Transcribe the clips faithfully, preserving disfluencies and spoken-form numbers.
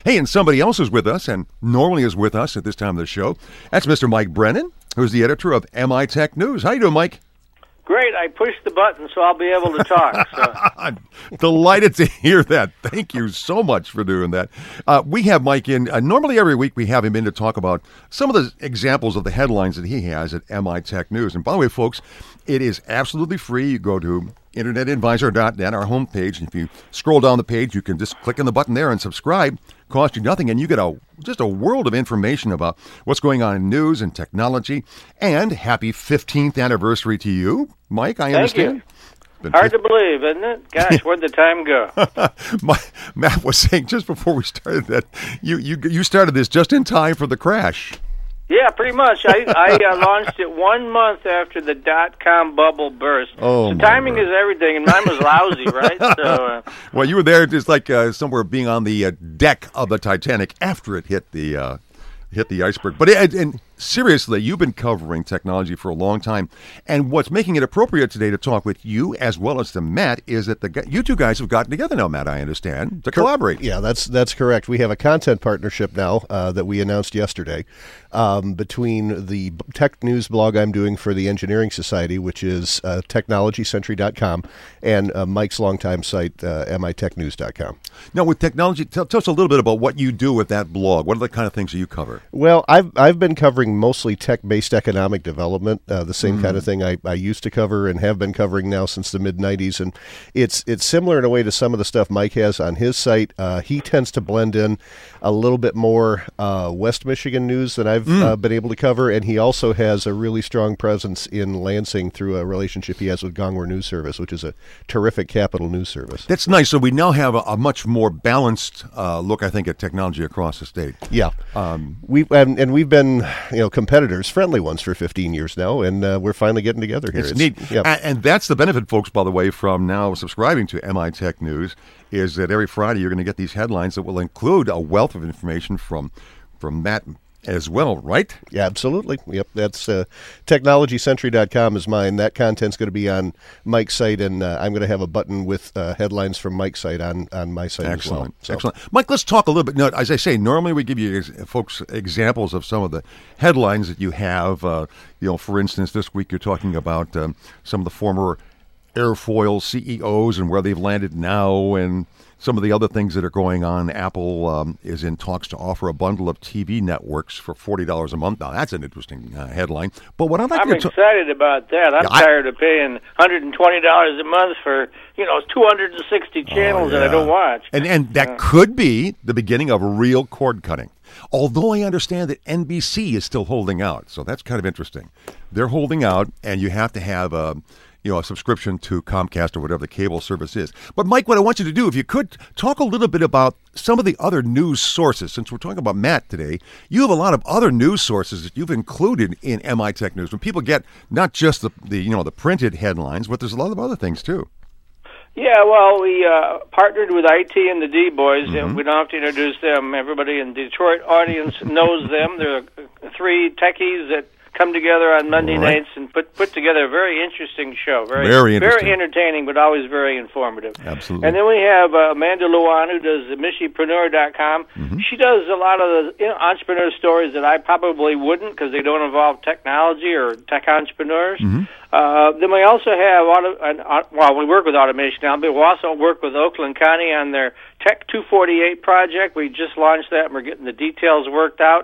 Hey, and somebody else is with us, and normally is with us at this time of the show. That's Mister Mike Brennan, who's the editor of M I Tech News. How you doing, Mike? Great. I pushed the button, so I'll be able to talk. So. Delighted to hear that. Thank you so much for doing that. Uh, we have Mike in. Uh, normally every week we have him in to talk about some of the examples of the headlines that he has at M I Tech News. And by the way, folks, it is absolutely free. You go to internet advisor dot net, our homepage, and if you scroll down the page, you can just click on the button there and subscribe. Cost you nothing, and you get a just a world of information about what's going on in news and technology. And happy fifteenth anniversary to you, Mike, I Thank understand. You. Hard to believe, isn't it? Gosh, where'd the time go? My, Matt was saying just before we started that you, you, you started this just in time for the crash. Yeah, pretty much. I, I uh, launched it one month after the dot-com bubble burst. Oh, so timing word. is everything, and mine was lousy, right? So, uh, well, you were there just like uh, somewhere being on the uh, deck of the Titanic after it hit the uh, hit the iceberg. But it, and seriously, you've been covering technology for a long time, and what's making it appropriate today to talk with you as well as to Matt is that the you two guys have gotten together now, Matt, I understand, to collaborate. Yeah, that's that's correct. We have a content partnership now uh, that we announced yesterday um, between the tech news blog I'm doing for the Engineering Society, which is uh, technology century dot com, and uh, Mike's longtime site, uh, M I tech news dot com. Now, with technology, tell, tell us a little bit about what you do with that blog. What are the kind of things that you cover? Well, I've I've been covering mostly tech-based economic development, uh, the same mm. kind of thing I, I used to cover and have been covering now since the mid nineties, and it's it's similar in a way to some of the stuff Mike has on his site. Uh, he tends to blend in a little bit more uh, West Michigan news than I've mm. uh, been able to cover, and he also has a really strong presence in Lansing through a relationship he has with Gongwer News Service, which is a terrific capital news service. That's nice. So we now have a, a much more balanced uh, look, I think, at technology across the state. Yeah, um, we and, and we've been you know competitors, friendly ones, for fifteen years now, and uh, we're finally getting together here. It's, it's neat, yeah. and, and that's the benefit, folks. By the way, from now subscribing to M I Tech News, is that every Friday you're going to get these headlines that will include a wealth of information from from Matt as well, right? Yeah, absolutely. Yep, that's uh, technology century dot com is mine. That content's going to be on Mike's site, and uh, I'm going to have a button with uh, headlines from Mike's site on, on my site Excellent. as well. So. Excellent. Mike, let's talk a little bit. Now, as I say, normally we give you ex- folks examples of some of the headlines that you have. Uh, you know, for instance, this week you're talking about um, some of the former airfoil C E Os and where they've landed now, and some of the other things that are going on. Apple um, is in talks to offer a bundle of T V networks for forty dollars a month. Now, that's an interesting uh, headline. But what I'd like I'm to excited t- about that. I'm yeah, tired I, of paying one hundred twenty dollars a month for, you know, two hundred sixty channels oh, yeah. that I don't watch. And and that uh, could be the beginning of real cord cutting. Although I understand that N B C is still holding out. So that's kind of interesting. They're holding out, and you have to have a... you know, a subscription to Comcast or whatever the cable service is. But, Mike, what I want you to do, if you could, talk a little bit about some of the other news sources. Since we're talking about Matt today, you have a lot of other news sources that you've included in M I Tech News. When people get not just the, the you know, the printed headlines, but there's a lot of other things, too. Yeah, well, we uh, partnered with I T and the D-Boys, mm-hmm. and we don't have to introduce them. Everybody in the Detroit audience knows them. They're three techies that come together on Monday right. nights and put put together a very interesting show. Very, very interesting. Very entertaining, but always very informative. Absolutely. And then we have uh, Amanda Luan, who does the Michipreneur dot com. Mm-hmm. She does a lot of the you know, entrepreneur stories that I probably wouldn't because they don't involve technology or tech entrepreneurs. Mm-hmm. Uh, then we also have, auto, uh, well, we work with Automation now, but we also work with Oakland County on their Tech two forty-eight project. We just launched that, and we're getting the details worked out.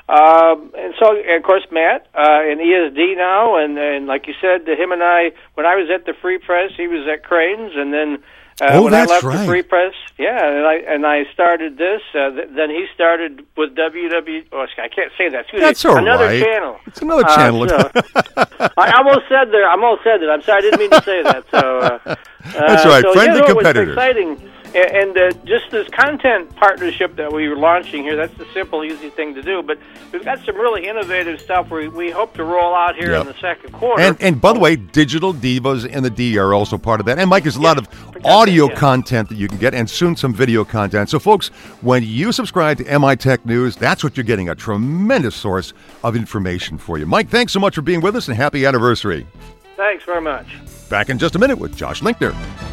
Um, and so, and of course, Matt uh, in E S D now, and, and like you said, him and I, when I was at the Free Press, he was at Crane's, and then uh, oh, when that's I left right. the Free Press, yeah, and I and I started this. Uh, th- then he started with W W. Oh, I can't say that. Excuse that's me. all another right. channel. It's another channel. Uh, so, I almost said there. I almost said that. I'm sorry, I didn't mean to say that. So uh, that's all right. So, Friendly you know, competitors. What's exciting. And uh, just this content partnership that we were launching here, that's the simple, easy thing to do. But we've got some really innovative stuff we, we hope to roll out here yep. in the second quarter. And, and by the way, Digital Divas and the D are also part of that. And, Mike, there's a lot yes, of audio that, yes. content that you can get, and soon some video content. So, folks, when you subscribe to M I Tech News, that's what you're getting, a tremendous source of information for you. Mike, thanks so much for being with us, and happy anniversary. Thanks very much. Back in just a minute with Josh Linkner.